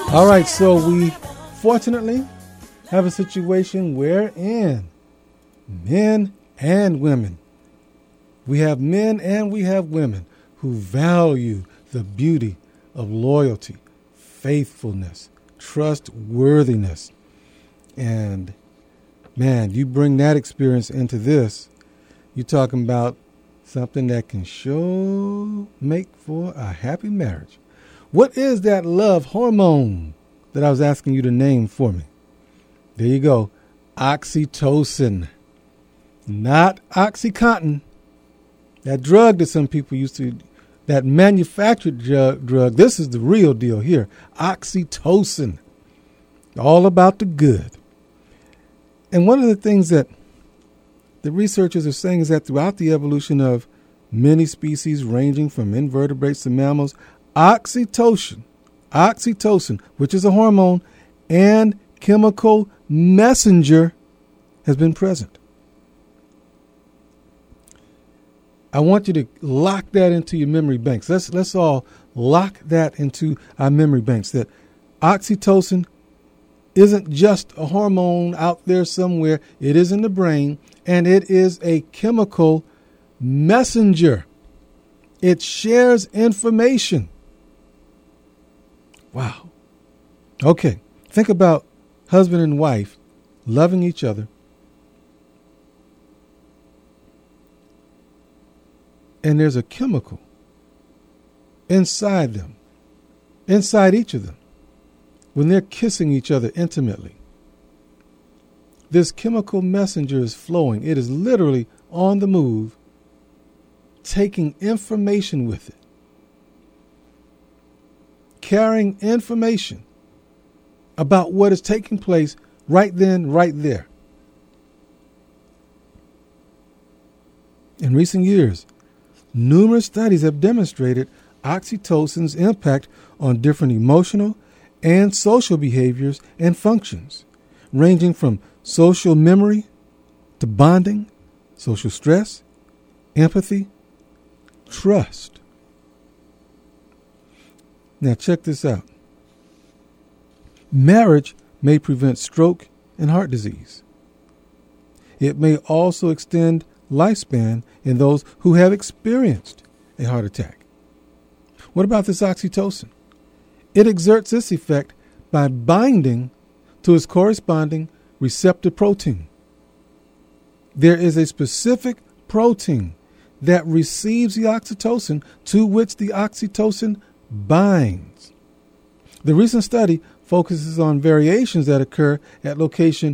All right, so we fortunately have a situation wherein men and women, we have men and we have women who value the beauty of loyalty, faithfulness, trustworthiness. And man, you bring that experience into this, you're talking about something that can sure make for a happy marriage. What is that love hormone that I was asking you to name for me? There you go. Oxytocin. Not OxyContin. That drug that some people used to, that manufactured drug. This is the real deal here. Oxytocin. All about the good. And one of the things that the researchers are saying is that throughout the evolution of many species ranging from invertebrates to mammals, oxytocin, which is a hormone and chemical messenger, has been present. I want you to lock that into your memory banks. Let's all lock that into our memory banks, that oxytocin isn't just a hormone out there somewhere. It is in the brain, and it is a chemical messenger. It shares information. Wow. Okay. Think about husband and wife loving each other. And there's a chemical inside them, inside each of them, when they're kissing each other intimately. This chemical messenger is flowing. It is literally on the move, taking information with it, carrying information about what is taking place right then, right there. In recent years, numerous studies have demonstrated oxytocin's impact on different emotional and social behaviors and functions, ranging from social memory to bonding, social stress, empathy, trust. Now check this out. Marriage may prevent stroke and heart disease. It may also extend lifespan in those who have experienced a heart attack. What about this oxytocin? It exerts its effect by binding to its corresponding receptor protein. There is a specific protein that receives the oxytocin to which the oxytocin binds. The recent study focuses on variations that occur at location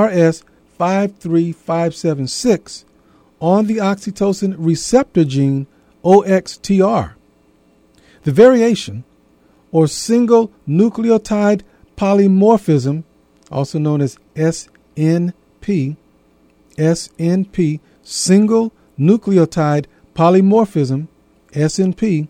RS53576 on the oxytocin receptor gene OXTR. The variation, or single nucleotide polymorphism, also known as SNP, single nucleotide polymorphism, SNP,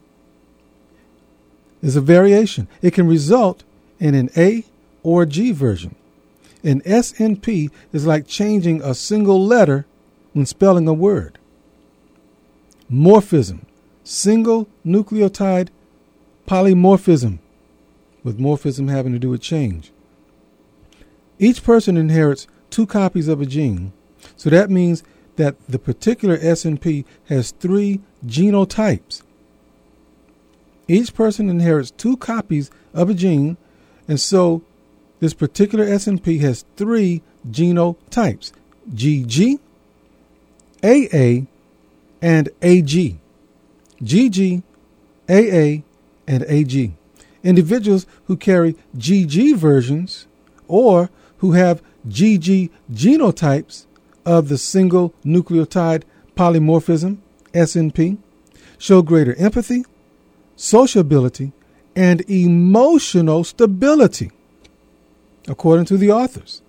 is a variation. It can result in an A or G version. An SNP is like changing a single letter when spelling a word. Morphism, single nucleotide polymorphism, with morphism having to do with change. Each person inherits 2 copies of a gene, so that means that the particular SNP has 3 genotypes. Each person inherits 2 copies of a gene, and so this particular SNP has 3 genotypes: GG, AA, and AG. GG, AA, and AG. Individuals who carry GG versions or who have GG genotypes of the single nucleotide polymorphism, SNP, show greater empathy, sociability, and emotional stability, according to the authors.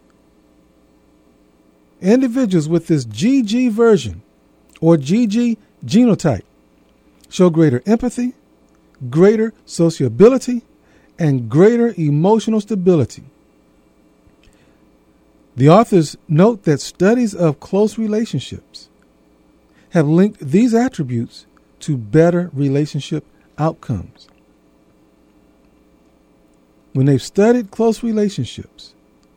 Individuals with this GG version or GG genotype show greater empathy, greater sociability, and greater emotional stability. The authors note that studies of close relationships have linked these attributes to better relationship outcomes. when they've studied close relationships,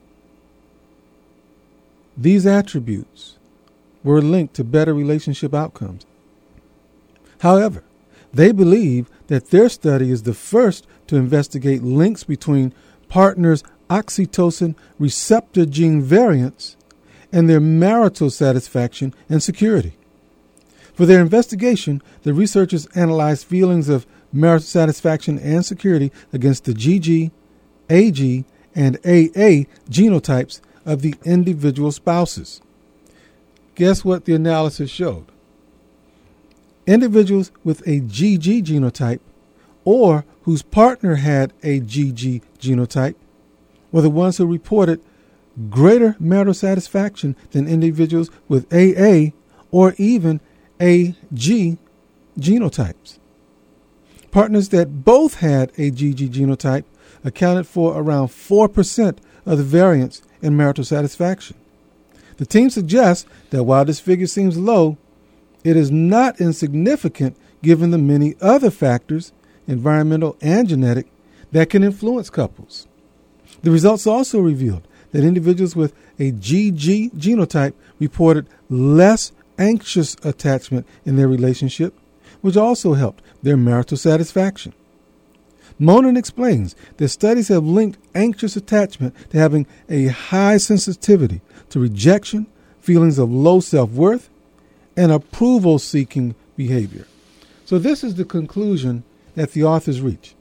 these attributes were linked to better relationship outcomes. However, they believe that their study is the first to investigate links between partners' oxytocin receptor gene variants and their marital satisfaction and security. For their investigation, the researchers analyzed feelings of marital satisfaction and security against the GG, AG, and AA genotypes of the individual spouses. Guess what the analysis showed? Individuals with a GG genotype or whose partner had a GG genotype were the ones who reported greater marital satisfaction than individuals with AA or even AG genotypes. Partners that both had a GG genotype accounted for around 4% of the variance in marital satisfaction. The team suggests that while this figure seems low, it is not insignificant given the many other factors, environmental and genetic, that can influence couples. The results also revealed that individuals with a GG genotype reported less anxious attachment in their relationship, which also helped their marital satisfaction. Monin explains that studies have linked anxious attachment to having a high sensitivity to rejection, feelings of low self-worth, and approval-seeking behavior. So this is the conclusion that the authors reach.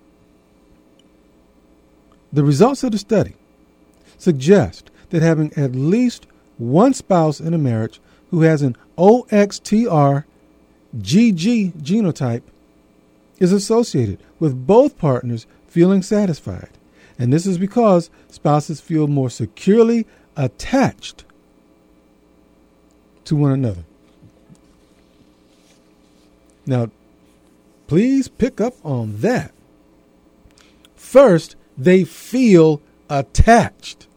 The results of the study suggest that having at least one spouse in a marriage who has an OXTR GG genotype is associated with both partners feeling satisfied. And this is because spouses feel more securely attached to one another. Now, please pick up on that. First, they feel attached.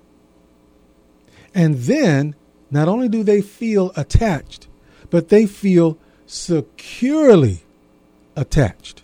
And then, not only do they feel attached, but they feel securely attached.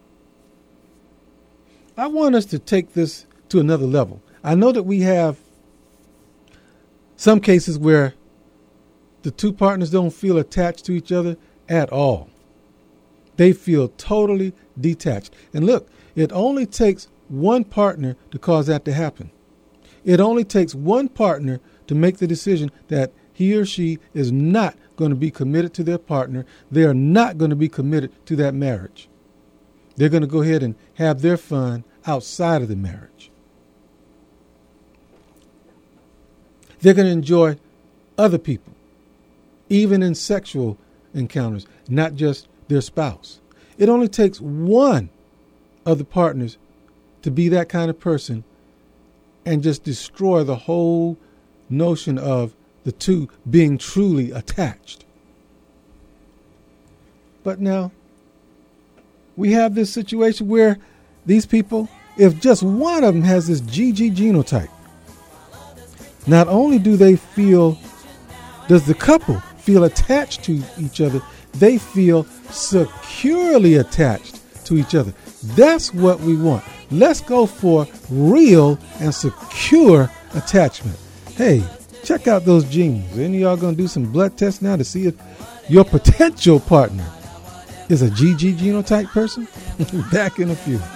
I want us to take this to another level. I know that we have some cases where the two partners don't feel attached to each other at all. They feel totally detached. And look, it only takes one partner to cause that to happen. It only takes one partner to make the decision that he or she is not going to be committed to their partner. They are not going to be committed to that marriage. They're going to go ahead and have their fun outside of the marriage. They're going to enjoy other people, even in sexual encounters, not just their spouse. It only takes one of the partners to be that kind of person and just destroy the whole notion of the two being truly attached. But now, we have this situation where these people, if just one of them has this GG genotype, not only does the couple feel attached to each other, they feel securely attached to each other. That's what we want. Let's go for real and secure attachment. Hey, check out those genes. Any of y'all going to do some blood tests now to see if your potential partner is a GG genotype person? Back in a few.